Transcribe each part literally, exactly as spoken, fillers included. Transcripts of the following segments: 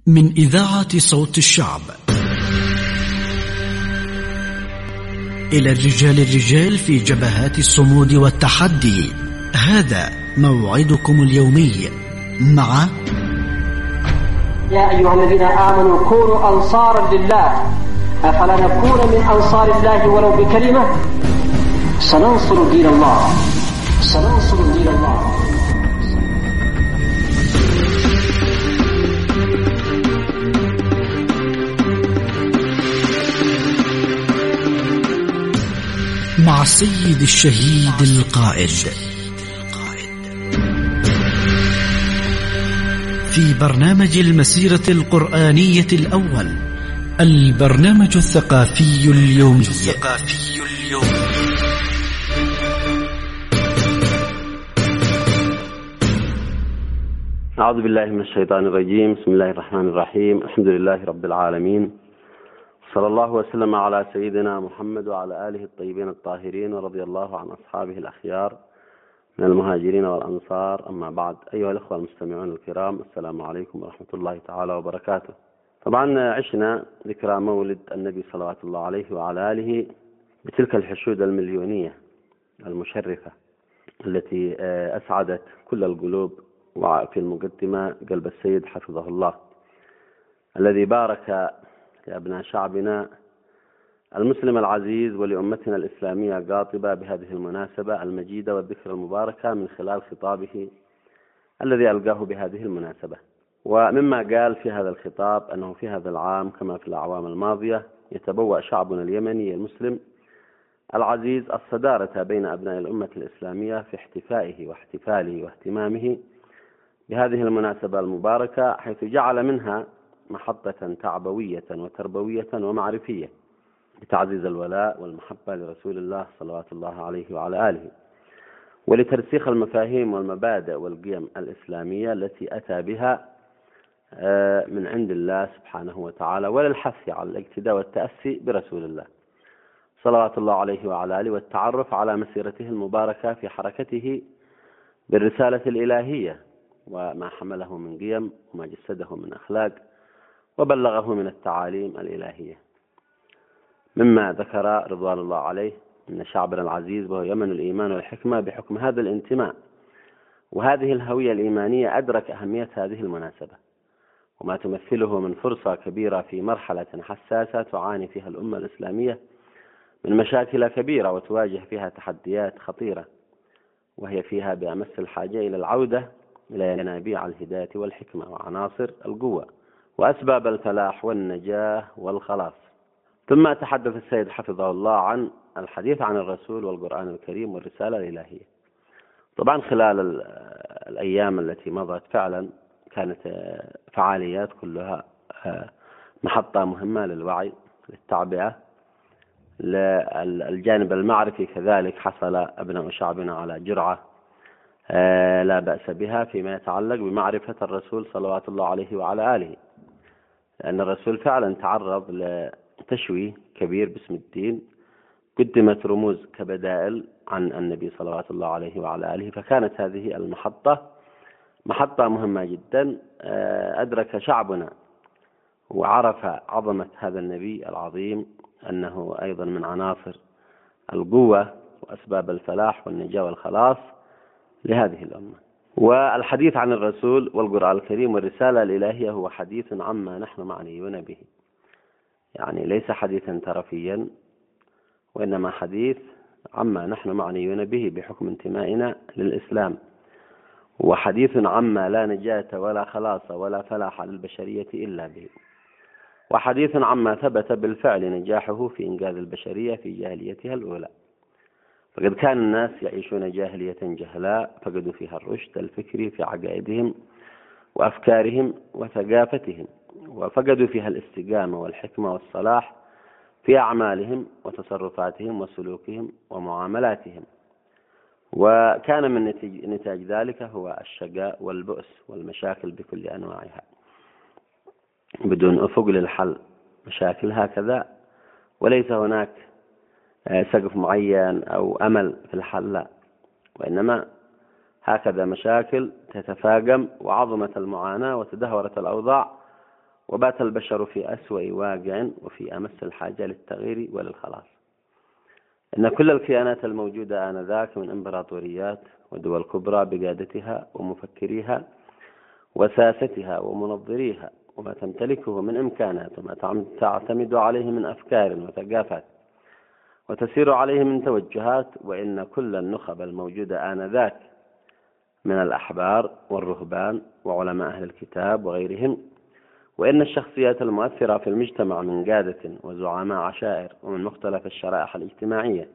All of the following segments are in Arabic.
من إذاعة صوت الشعب إلى الرجال الرجال في جبهات الصمود والتحدي. هذا موعدكم اليومي مع يا أيها الذين آمنوا كونوا أنصارا لله أفلا نكون من أنصار الله ولو بكلمة. سننصر دين الله سننصر دين الله. مع السيد الشهيد القائد في برنامج المسيرة القرآنية الأول، البرنامج الثقافي اليومي. الثقافي اليومي. أعوذ بالله من الشيطان الرجيم. بسم الله الرحمن الرحيم. الحمد لله رب العالمين، صلى الله وسلم على سيدنا محمد وعلى آله الطيبين الطاهرين، ورضي الله عن أصحابه الأخيار من المهاجرين والأنصار. أما بعد، أيها الأخوة المستمعون الكرام، السلام عليكم ورحمة الله تعالى وبركاته. طبعا عشنا ذكرى مولد النبي صلوات الله عليه وعلى آله بتلك الحشود المليونية المشرفة التي أسعدت كل القلوب، وفي المقدمة قلب السيد حفظه الله الذي بارك لأبناء شعبنا المسلم العزيز ولأمتنا الإسلامية قاطبة بهذه المناسبة المجيدة والذكرى المباركة من خلال خطابه الذي ألقاه بهذه المناسبة. ومما قال في هذا الخطاب أنه في هذا العام كما في الأعوام الماضية يتبوأ شعبنا اليمني المسلم العزيز الصدارة بين أبناء الأمة الإسلامية في احتفائه واحتفاله واهتمامه بهذه المناسبة المباركة، حيث جعل منها محطة تعبوية وتربوية ومعرفية لتعزيز الولاء والمحبة لرسول الله صلوات الله عليه وعلى آله، ولترسيخ المفاهيم والمبادئ والقيم الإسلامية التي أتى بها من عند الله سبحانه وتعالى، وللحث على الاقتداء والتأسي برسول الله صلوات الله عليه وعلى آله، والتعرف على مسيرته المباركة في حركته بالرسالة الإلهية وما حمله من قيم وما جسده من أخلاق وبلغه من التعاليم الإلهية. مما ذكر رضوان الله عليه أن شعبنا العزيز وهو يمن الإيمان والحكمة بحكم هذا الانتماء وهذه الهوية الإيمانية أدرك أهمية هذه المناسبة وما تمثله من فرصة كبيرة في مرحلة حساسة تعاني فيها الأمة الإسلامية من مشاكل كبيرة وتواجه فيها تحديات خطيرة، وهي فيها بأمس الحاجة إلى العودة إلى ينابيع الهداية والحكمة وعناصر القوة وأسباب الفلاح والنجاة والخلاص. ثم تحدث السيد حفظه الله عن الحديث عن الرسول والقرآن الكريم والرسالة الإلهية. طبعا خلال الأيام التي مضت فعلا كانت فعاليات كلها محطة مهمة للوعي للتعبئة للجانب المعرفي، كذلك حصل أبناء شعبنا على جرعة لا بأس بها فيما يتعلق بمعرفة الرسول صلوات الله عليه وعلى آله، لأن الرسول فعلا تعرض لتشويه كبير باسم الدين، قدمت رموز كبدائل عن النبي صلوات الله عليه وعلى آله، فكانت هذه المحطة محطة مهمة جدا. أدرك شعبنا وعرف عظمة هذا النبي العظيم أنه أيضا من عناصر القوة وأسباب الفلاح والنجاة والخلاص لهذه الأمة. والحديث عن الرسول والقرآن الكريم والرسالة الإلهية هو حديث عما نحن معنيون به، يعني ليس حديثا ترفيا، وإنما حديث عما نحن معنيون به بحكم انتمائنا للإسلام، وحديث عما لا نجاة ولا خلاص ولا فلاح للبشرية إلا به، وحديث عما ثبت بالفعل نجاحه في إنقاذ البشرية في جاهليتها الأولى. فقد كان الناس يعيشون جاهلية جهلاء فقدوا فيها الرشد الفكري في عقائدهم وأفكارهم وثقافتهم، وفقدوا فيها الاستقامة والحكمة والصلاح في أعمالهم وتصرفاتهم وسلوكهم ومعاملاتهم، وكان من نتاج ذلك هو الشقاء والبؤس والمشاكل بكل أنواعها بدون أفق للحل. مشاكل هكذا وليس هناك سقف معين أو أمل في الحل، لا، وإنما هكذا مشاكل تتفاقم وعظمت المعاناة وتدهورت الأوضاع وبات البشر في أسوأ واقع وفي أمس الحاجة للتغيير وللخلاص. إن كل الكيانات الموجودة آنذاك من إمبراطوريات ودول كبرى بقادتها ومفكريها وساستها ومنظريها وما تمتلكه من إمكانات وما تعتمد عليه من أفكار وثقافات وتسير عليه من توجهات، وإن كل النخب الموجودة آنذاك من الأحبار والرهبان وعلماء أهل الكتاب وغيرهم، وإن الشخصيات المؤثرة في المجتمع من قادة وزعماء عشائر ومن مختلف الشرائح الاجتماعية،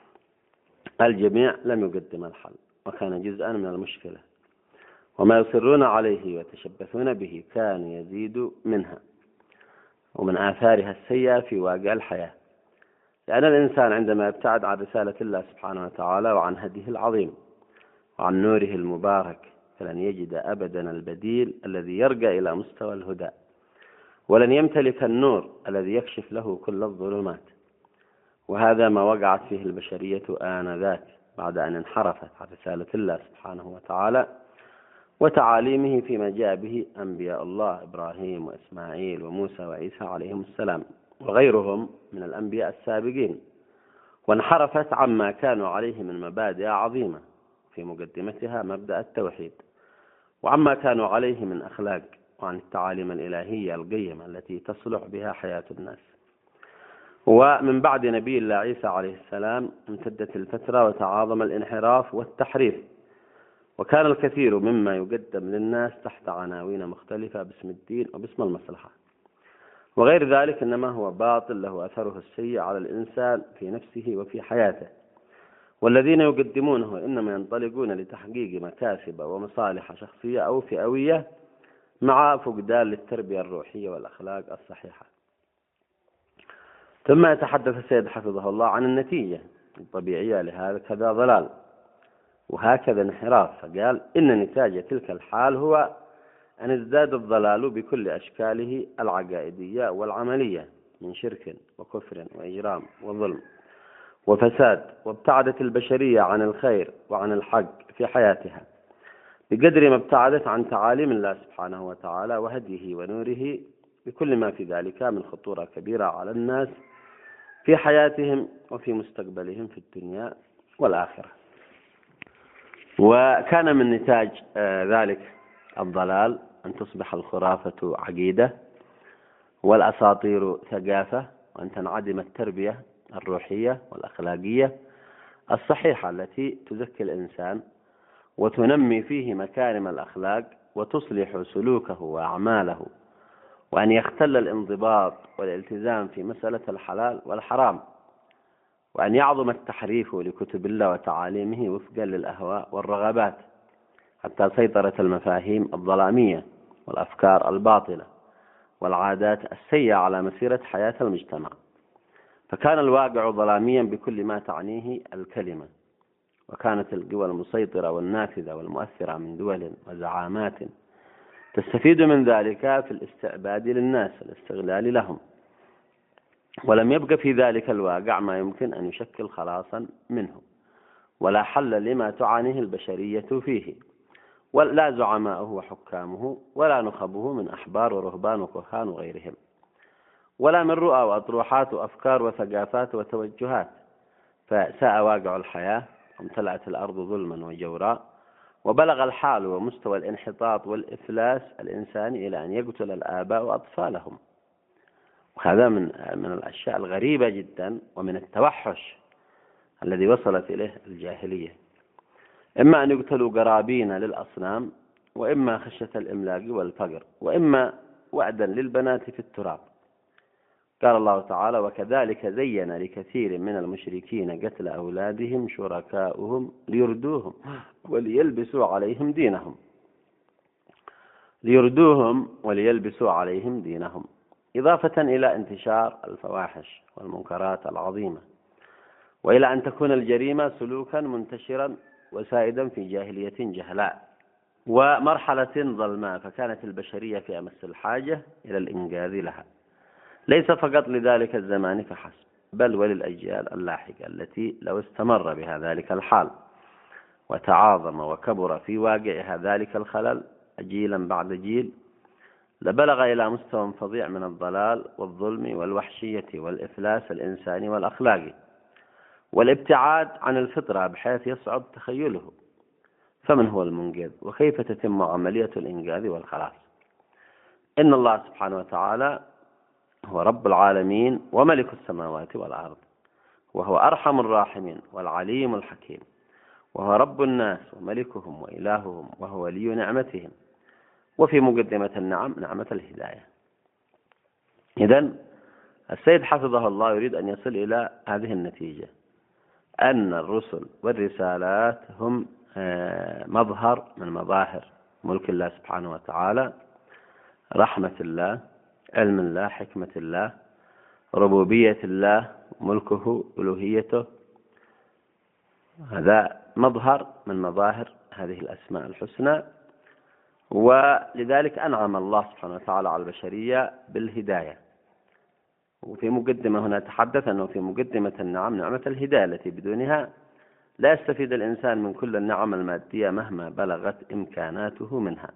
الجميع لم يقدم الحل وكان جزءا من المشكلة، وما يصرون عليه ويتشبثون به كان يزيد منها ومن آثارها السيئة في واقع الحياة. لأن الإنسان عندما يبتعد عن رسالة الله سبحانه وتعالى وعن هديه العظيم وعن نوره المبارك فلن يجد أبدا البديل الذي يرقى إلى مستوى الهدى، ولن يمتلك النور الذي يكشف له كل الظلمات. وهذا ما وقعت فيه البشرية آنذاك بعد أن انحرفت عن رسالة الله سبحانه وتعالى وتعاليمه فيما جاء به أنبياء الله إبراهيم وإسماعيل وموسى وعيسى عليهم السلام وغيرهم من الأنبياء السابقين، وانحرفت عما كانوا عليه من مبادئ عظيمة في مقدمتها مبدأ التوحيد، وعما كانوا عليه من أخلاق، وعن التعاليم الإلهية القيمة التي تصلح بها حياة الناس. ومن بعد نبي الله عيسى عليه السلام امتدت الفترة وتعاظم الانحراف والتحريف، وكان الكثير مما يقدم للناس تحت عناوين مختلفة باسم الدين وباسم المصلحة، وغير ذلك إنما هو باطل له أثره السيء على الإنسان في نفسه وفي حياته. والذين يقدمونه إنما ينطلقون لتحقيق مكاسب ومصالح شخصية أو فئوية مع فقدان للتربية الروحية والأخلاق الصحيحة. ثم يتحدث السيد حفظه الله عن النتيجة الطبيعية لهذا كذا ضلال وهكذا انحراف، فقال إن نتاج تلك الحال هو أن ازداد الضلال بكل أشكاله العقائدية والعملية من شرك وكفر وإجرام وظلم وفساد، وابتعدت البشرية عن الخير وعن الحق في حياتها بقدر ما ابتعدت عن تعاليم الله سبحانه وتعالى وهديه ونوره بكل ما في ذلك من خطورة كبيرة على الناس في حياتهم وفي مستقبلهم في الدنيا والآخرة. وكان من نتاج ذلك الضلال أن تصبح الخرافة عقيدة والأساطير ثقافة، وأن تنعدم التربية الروحية والأخلاقية الصحيحة التي تزكي الإنسان وتنمي فيه مكارم الأخلاق وتصلح سلوكه وأعماله، وأن يختل الانضباط والالتزام في مسألة الحلال والحرام، وأن يعظم التحريف لكتب الله وتعاليمه وفقا للأهواء والرغبات حتى سيطرت المفاهيم الظلامية والأفكار الباطلة والعادات السيئة على مسيرة حياة المجتمع، فكان الواقع ظلاميا بكل ما تعنيه الكلمة، وكانت القوى المسيطرة والنافذة والمؤثرة من دول وزعامات تستفيد من ذلك في الاستعباد للناس الاستغلال لهم، ولم يبقى في ذلك الواقع ما يمكن أن يشكل خلاصا منه ولا حل لما تعانيه البشرية فيه، ولا زعماؤه وحكامه ولا نخبه من أحبار ورهبان وكهان وغيرهم، ولا من رؤى وأطروحات وأفكار وثقافات وتوجهات. فساء واقع الحياة وامتلأت الأرض ظلما وجورا، وبلغ الحال ومستوى الانحطاط والإفلاس الإنساني إلى أن يقتل الآباء وأطفالهم. وهذا من من الأشياء الغريبة جدا ومن التوحش الذي وصلت إليه الجاهلية، إما أن يقتلوا قرابين للأصنام، وإما خشية الإملاق والفقر، وإما وعدا للبنات في التراب. قال الله تعالى: وكذلك زين لكثير من المشركين قتل أولادهم شركاؤهم ليردوهم وليلبسوا عليهم دينهم ليردوهم وليلبسوا عليهم دينهم إضافة إلى انتشار الفواحش والمنكرات العظيمة، وإلى أن تكون الجريمة سلوكا منتشرا وسائدا في جاهلية جهلاء ومرحلة ظلماء، فكانت البشرية في أمس الحاجة إلى الإنقاذ لها، ليس فقط لذلك الزمان فحسب، بل وللأجيال اللاحقة التي لو استمر بها ذلك الحال وتعاظم وكبر في واقعها ذلك الخلل جيلا بعد جيل لبلغ إلى مستوى فظيع من الضلال والظلم والوحشية والإفلاس الإنساني والأخلاقي والابتعاد عن الفطرة بحيث يصعب تخيله. فمن هو المنقذ؟ وكيف تتم عملية الإنقاذ والخلاص؟ إن الله سبحانه وتعالى هو رب العالمين وملك السماوات والأرض، وهو أرحم الراحمين والعليم الحكيم، وهو رب الناس وملكهم وإلههم، وهو ولي نعمتهم، وفي مقدمة النعم نعمة الهداية. إذن السيد حفظه الله يريد أن يصل إلى هذه النتيجة، أن الرسل والرسالات هم مظهر من مظاهر ملك الله سبحانه وتعالى، رحمة الله، علم الله، حكمة الله، ربوبية الله، ملكه، ألوهيته. هذا مظهر من مظاهر هذه الأسماء الحسنى، ولذلك أنعم الله سبحانه وتعالى على البشرية بالهداية. وفي مقدمة هنا تحدث أنه في مقدمة النعم نعمة الهداية التي بدونها لا يستفيد الإنسان من كل النعم المادية مهما بلغت إمكاناته منها،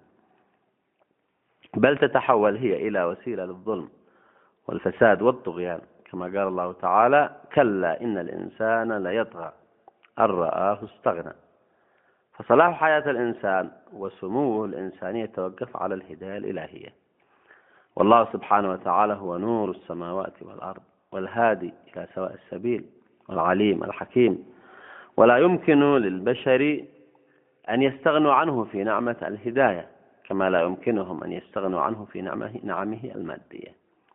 بل تتحول هي إلى وسيلة للظلم والفساد والطغيان، كما قال الله تعالى: كلا إن الإنسان ليطغى أن رآه استغنى. فصلاح حياة الإنسان وسموه الإنساني يتوقف على الهداية الإلهية. والله سبحانه وتعالى هو نور السماوات والأرض والهادي إلى سواء السبيل والعليم الحكيم، ولا يمكن للبشر أن يستغنوا عنه في نعمة الهداية، كما لا يمكنهم أن يستغنوا عنه في نعمه, نعمه المادية.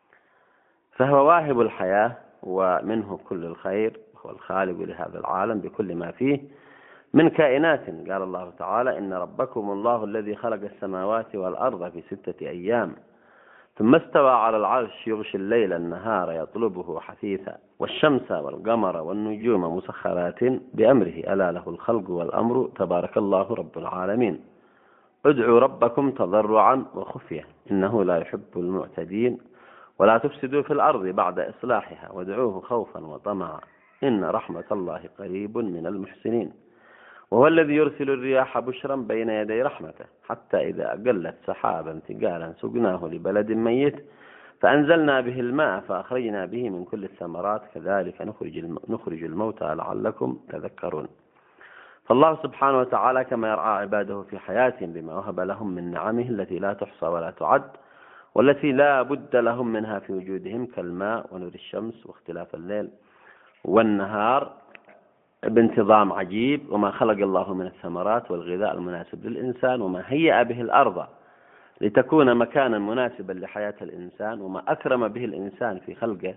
فهو واهب الحياة ومنه كل الخير، وهو الخالق لهذا العالم بكل ما فيه من كائنات. قال الله تعالى: إن ربكم الله الذي خلق السماوات والأرض في ستة أيام ثم استوى على العرش يغشي الليل النهار يطلبه حثيثا والشمس والقمر والنجوم مسخرات بأمره ألا له الخلق والأمر تبارك الله رب العالمين. ادعوا ربكم تضرعا وخفية إنه لا يحب المعتدين ولا تفسدوا في الأرض بعد إصلاحها وادعوه خوفا وطمعا إن رحمة الله قريب من المحسنين. وهو الذي يرسل الرياح بشرا بين يدي رحمته حتى إذا أقلت سحابا ثقالا سقناه لبلد ميت فأنزلنا به الماء فأخرجنا به من كل الثمرات كذلك نخرج الموتى لعلكم تذكرون. فالله سبحانه وتعالى كما يرعى عباده في حياتهم بما وهب لهم من نعمه التي لا تحصى ولا تعد والتي لا بد لهم منها في وجودهم كالماء ونور الشمس واختلاف الليل والنهار بانتظام عجيب، وما خلق الله من الثمرات والغذاء المناسب للإنسان، وما هيأ به الأرض لتكون مكانا مناسبا لحياة الإنسان، وما أكرم به الإنسان في خلقه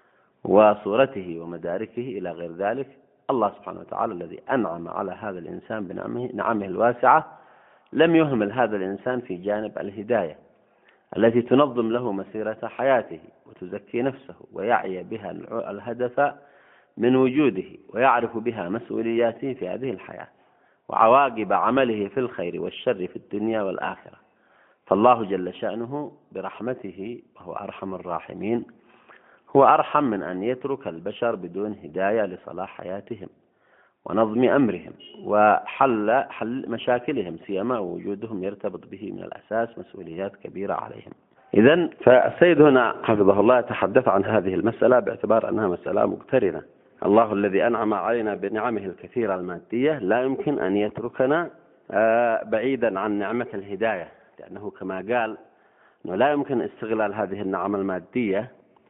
وصورته ومداركه إلى غير ذلك. الله سبحانه وتعالى الذي أنعم على هذا الإنسان بنعمه نعمه الواسعة لم يهمل هذا الإنسان في جانب الهداية التي تنظم له مسيرة حياته وتزكي نفسه ويعي بها الهدف من وجوده ويعرف بها مسؤولياته في هذه الحياة وعواقب عمله في الخير والشر في الدنيا والآخرة. فالله جل شأنه برحمته وهو أرحم الراحمين هو أرحم من أن يترك البشر بدون هداية لصلاح حياتهم ونظم أمرهم وحل حل مشاكلهم، سيما وجودهم يرتبط به من الأساس مسؤوليات كبيرة عليهم. إذن فالسيد هنا حفظه الله يتحدث عن هذه المسألة باعتبار أنها مسألة مقترنة. الله الذي أنعم علينا بنعمه الكثيرة المادية لا يمكن أن يتركنا بعيدا عن نعمة الهداية، لأنه كما قال أنه لا يمكن استغلال هذه النعم المادية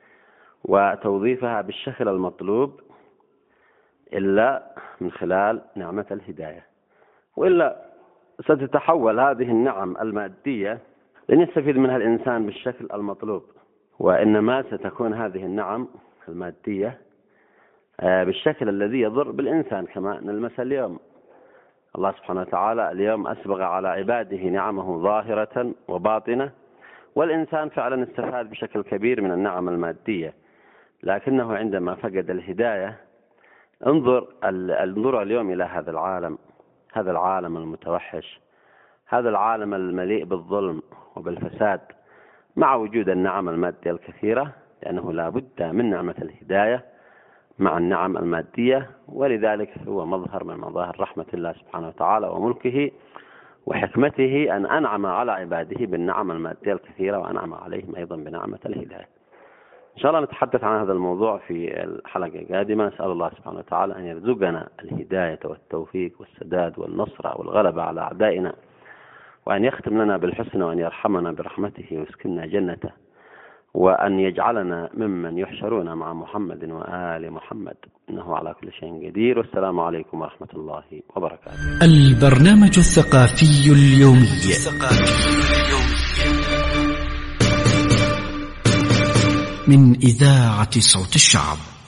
وتوظيفها بالشكل المطلوب إلا من خلال نعمة الهداية، وإلا ستتحول هذه النعم المادية لن يستفيد منها الإنسان بالشكل المطلوب، وإنما ستكون هذه النعم المادية بالشكل الذي يضر بالإنسان كما نلمس اليوم. الله سبحانه وتعالى اليوم أسبغ على عباده نعمه ظاهرة وباطنة، والإنسان فعلا استفاد بشكل كبير من النعم المادية، لكنه عندما فقد الهداية انظر انظر اليوم إلى هذا العالم هذا العالم المتوحش، هذا العالم المليء بالظلم وبالفساد مع وجود النعم المادية الكثيرة، لأنه لا بد من نعمة الهداية مع النعم المادية، ولذلك هو مظهر من مظاهر رحمة الله سبحانه وتعالى وملكه وحكمته أن أنعم على عباده بالنعم المادية الكثيرة، وأنعم عليهم أيضا بنعمة الهداية. إن شاء الله نتحدث عن هذا الموضوع في الحلقة القادمة. نسأل الله سبحانه وتعالى أن يرزقنا الهداية والتوفيق والسداد والنصر والغلبة على أعدائنا، وأن يختم لنا بالحسنى، وأن يرحمنا برحمته ويسكننا جنته، وأن يجعلنا ممن يحشرون مع محمد وآل محمد، إنه على كل شيء قدير. والسلام عليكم ورحمة الله وبركاته. البرنامج الثقافي اليومي من إذاعة صوت الشعب.